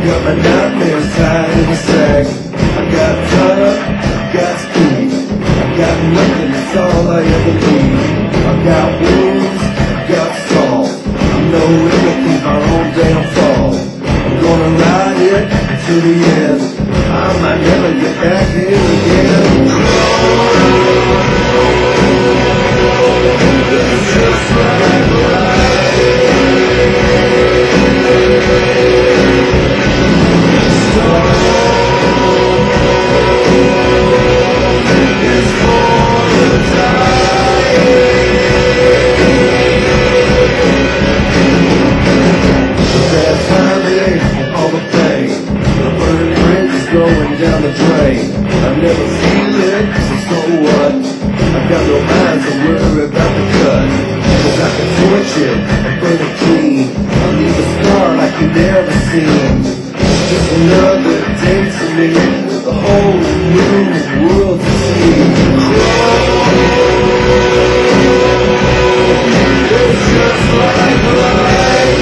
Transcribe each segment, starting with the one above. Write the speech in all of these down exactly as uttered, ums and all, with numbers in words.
got my nightmares tied in a sack. I got tied up, I got speed. I got nothing, it's all I ever need. I got wounds, I got scars. I know everything's my own damn fault. I'm gonna ride it to the end. I might never get back here again. It's just like life. It's for the time. The bad timing, all the pain, the burning bridges going down the drain. I never feel it, so so what? I got no mind to worry about the cut, 'cause I can torch it and burn it clean. I'll leave a scar like you never seen. Just another day to me, with a whole new world to see. It's just like life.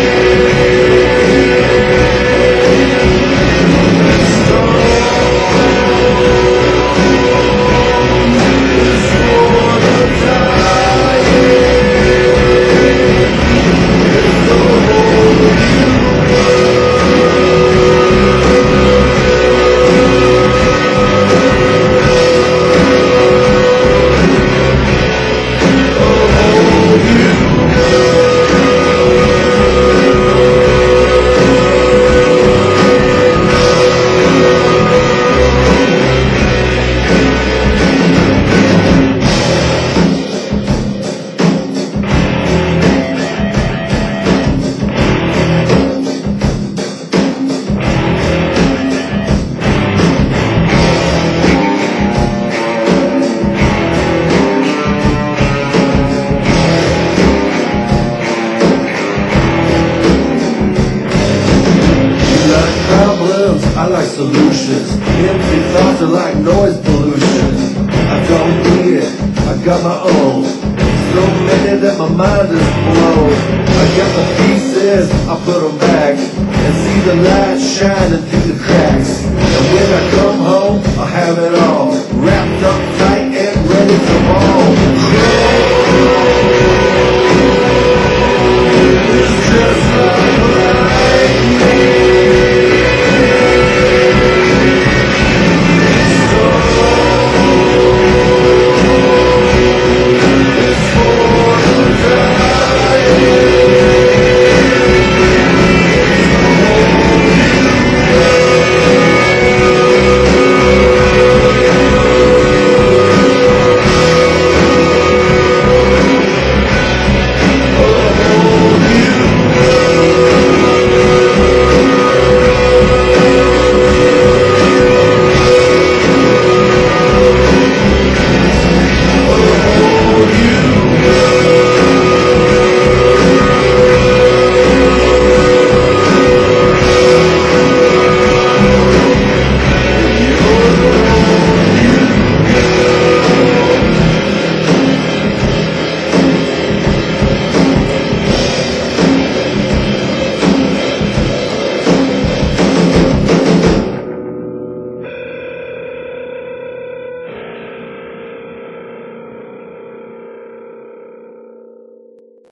I like solutions. Empty thoughts are like noise pollution. I don't need it, I got my own. So many that my mind is blown. I got the pieces, I put them back, and see the light shining through the cracks. And when I come home, I have it all.